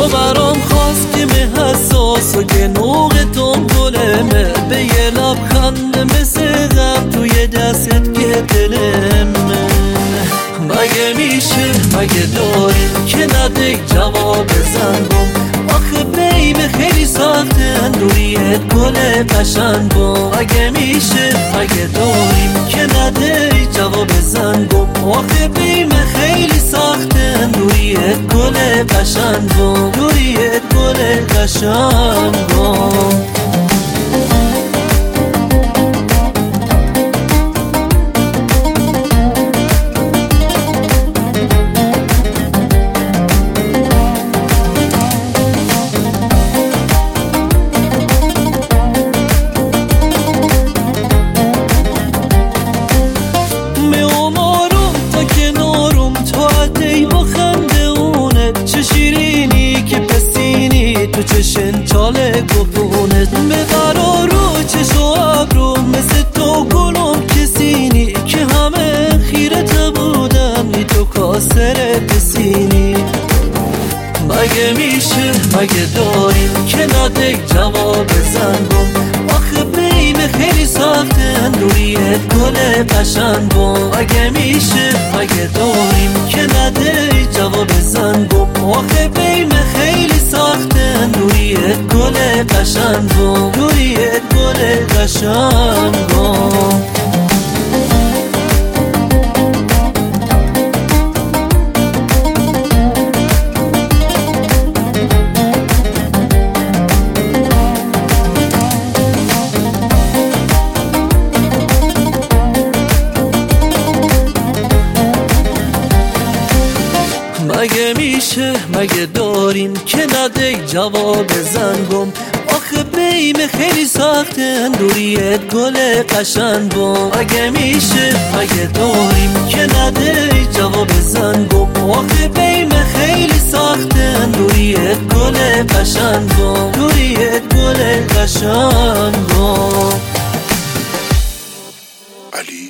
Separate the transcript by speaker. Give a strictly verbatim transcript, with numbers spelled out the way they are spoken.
Speaker 1: برام خواست که مه حساس و که نوغ دنبالمه به یه لبخند مثل غم توی دستت که دلمه. مگه میشه مگه داریم که نده جواب زنگم؟ آخه بیبه خیلی سخته رویت گل قشنگم. مگه میشه مگه داریم که نده جواب زنگم؟ آخه بیبه خیلی سخته رویت گل قشنگم. رویت گل قشنگم. تو چشن چاله گفونت ببرا رو چش و ابرو مثل تو گلم کسینی که همه خیرت بودن نی تو کاسر پسینی. مگه میشه مگه داریم که نده جواب زنگم؟ آخه بیمه خیلی سخته رویت گل قشنگم. مگه میشه مگه داریم که نده جواب زنگم؟ آخه بیمه خیلی سخته رویت گل قشنگم. رویت گل قشنگم. مگه میشه مگه داریم که نده جواب زنگم؟ آخه بیمه خیلی سخته رویت گل قشنگم. مگه میشه مگه داریم که نده جواب زنگم؟ آخه بیمه خیلی سخته رویت گل قشنگم. رویت گل قشنگم.
Speaker 2: علی